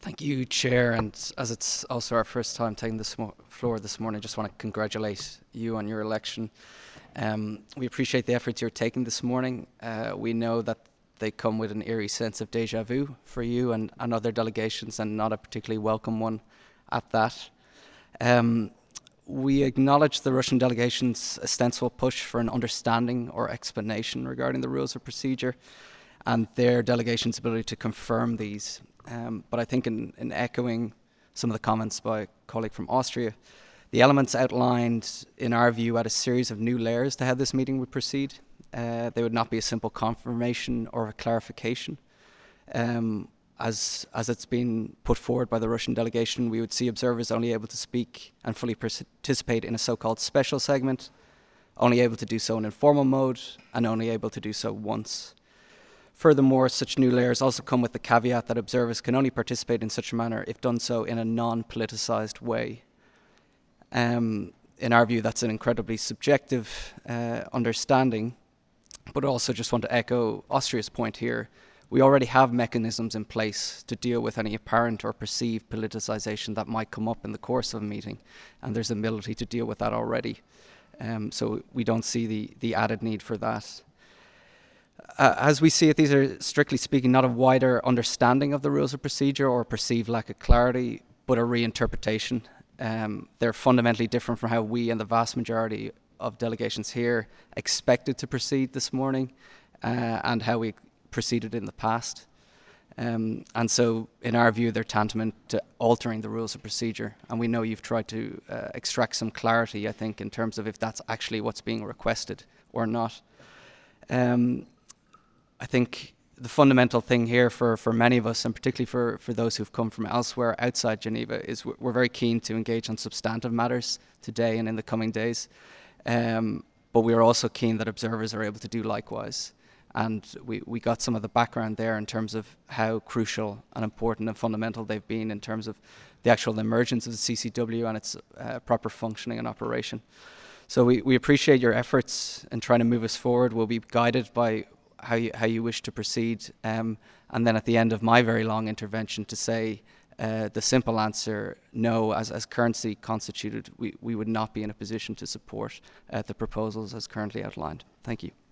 Thank you, Chair. And as it's also our first time taking the floor this morning, I just want to congratulate you on your election. We appreciate the efforts you're taking this morning. We know that they come with an eerie sense of deja vu for you and other delegations, and not a particularly welcome one at that. Um, we acknowledge the Russian delegation's ostensible push for an understanding or explanation regarding the rules of procedure and their delegation's ability to confirm these. But I think in echoing some of the comments by a colleague from Austria, the elements outlined, in our view, add a series of new layers to how this meeting would proceed. They would not be a simple confirmation or a clarification. As it's been put forward by the Russian delegation, we would see observers only able to speak and fully participate in a so-called special segment, only able to do so in informal mode, and only able to do so once. Furthermore, such new layers also come with the caveat that observers can only participate in such a manner if done so in a non-politicised way. In our view, that's an incredibly subjective understanding, but also just want to echo Austria's point here. We already have mechanisms in place to deal with any apparent or perceived politicisation that might come up in the course of a meeting, and there's ability to deal with that already. So we don't see the added need for that. As we see it, these are, strictly speaking, not a wider understanding of the rules of procedure or perceived lack of clarity, but a reinterpretation. They're fundamentally different from how we and the vast majority of delegations here expected to proceed this morning and how we proceeded in the past. And so, in our view, they're tantamount to altering the rules of procedure. And we know you've tried to extract some clarity, I think, in terms of if that's actually what's being requested or not. I think the fundamental thing here for many of us, and particularly for those who've come from elsewhere outside Geneva, is we're very keen to engage on substantive matters today and in the coming days. But we are also keen that observers are able to do likewise. And we got some of the background there in terms of how crucial and important and fundamental they've been in terms of the actual emergence of the CCW and its proper functioning and operation. So we appreciate your efforts in trying to move us forward. We'll be guided by how you wish to proceed. And then at the end of my very long intervention to say the simple answer, no, as currently constituted, we would not be in a position to support the proposals as currently outlined. Thank you.